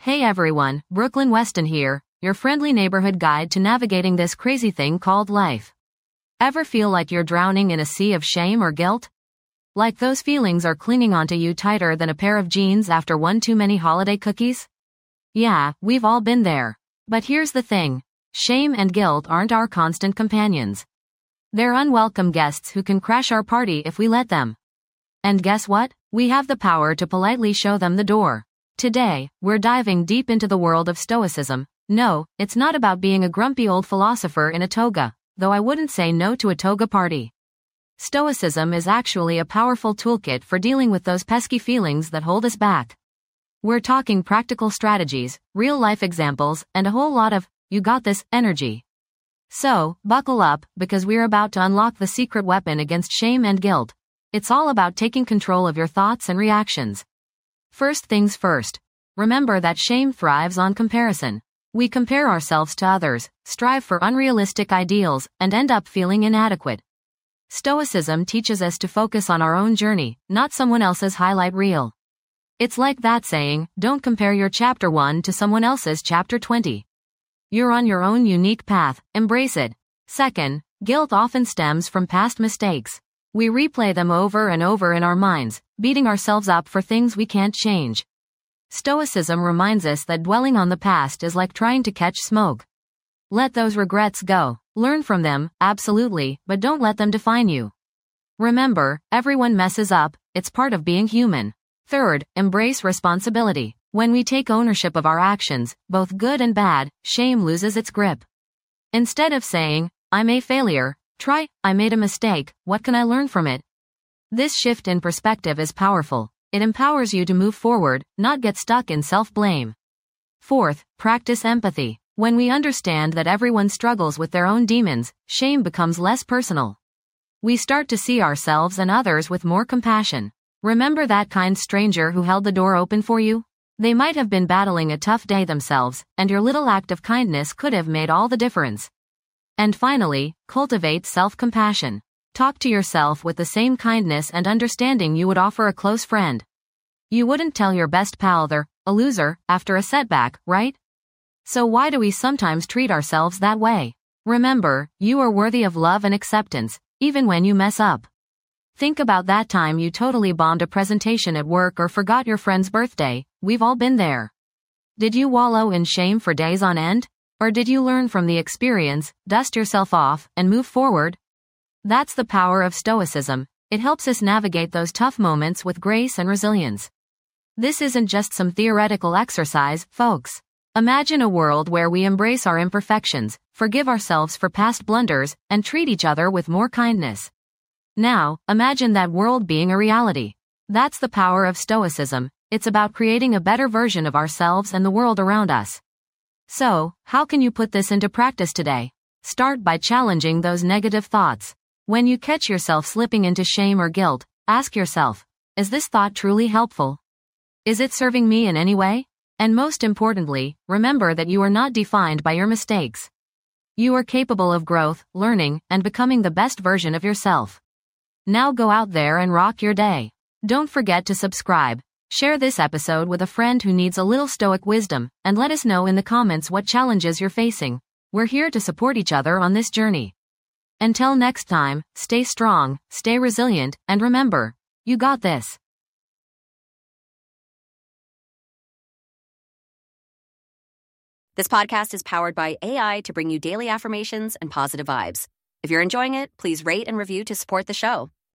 Hey everyone, Brooklyn Weston here, your friendly neighborhood guide to navigating this crazy thing called life. Ever feel like you're drowning in a sea of shame or guilt? Like those feelings are clinging onto you tighter than a pair of jeans after one too many holiday cookies? Yeah, we've all been there. But here's the thing. Shame and guilt aren't our constant companions. They're unwelcome guests who can crash our party if we let them. And guess what? We have the power to politely show them the door. Today, we're diving deep into the world of Stoicism. No, it's not about being a grumpy old philosopher in a toga, though I wouldn't say no to a toga party. Stoicism is actually a powerful toolkit for dealing with those pesky feelings that hold us back. We're talking practical strategies, real-life examples, and a whole lot of, you got this, energy. So, buckle up, because we're about to unlock the secret weapon against shame and guilt. It's all about taking control of your thoughts and reactions. First things first. Remember that shame thrives on comparison. We compare ourselves to others, strive for unrealistic ideals, and end up feeling inadequate. Stoicism teaches us to focus on our own journey, not someone else's highlight reel. It's like that saying, don't compare your chapter 1 to someone else's chapter 20. You're on your own unique path, embrace it. Second, guilt often stems from past mistakes. We replay them over and over in our minds, beating ourselves up for things we can't change. Stoicism reminds us that dwelling on the past is like trying to catch smoke. Let those regrets go. Learn from them, absolutely, but don't let them define you. Remember, everyone messes up, it's part of being human. Third, embrace responsibility. When we take ownership of our actions, both good and bad, shame loses its grip. Instead of saying, I'm a failure, try, I made a mistake, what can I learn from it? This shift in perspective is powerful. It empowers you to move forward, not get stuck in self-blame. Fourth, practice empathy. When we understand that everyone struggles with their own demons, shame becomes less personal. We start to see ourselves and others with more compassion. Remember that kind stranger who held the door open for you? They might have been battling a tough day themselves, and your little act of kindness could have made all the difference. And finally, cultivate self-compassion. Talk to yourself with the same kindness and understanding you would offer a close friend. You wouldn't tell your best pal they're a loser after a setback, right? So why do we sometimes treat ourselves that way? Remember, you are worthy of love and acceptance, even when you mess up. Think about that time you totally bombed a presentation at work or forgot your friend's birthday. We've all been there. Did you wallow in shame for days on end? Or did you learn from the experience, dust yourself off, and move forward? That's the power of Stoicism. It helps us navigate those tough moments with grace and resilience. This isn't just some theoretical exercise, folks. Imagine a world where we embrace our imperfections, forgive ourselves for past blunders, and treat each other with more kindness. Now, imagine that world being a reality. That's the power of Stoicism. It's about creating a better version of ourselves and the world around us. So, how can you put this into practice today? Start by challenging those negative thoughts. When you catch yourself slipping into shame or guilt, ask yourself, is this thought truly helpful? Is it serving me in any way? And most importantly, remember that you are not defined by your mistakes. You are capable of growth, learning, and becoming the best version of yourself. Now go out there and rock your day. Don't forget to subscribe. Share this episode with a friend who needs a little stoic wisdom, and let us know in the comments what challenges you're facing. We're here to support each other on this journey. Until next time, stay strong, stay resilient, and remember, you got this. This podcast is powered by AI to bring you daily affirmations and positive vibes. If you're enjoying it, please rate and review to support the show.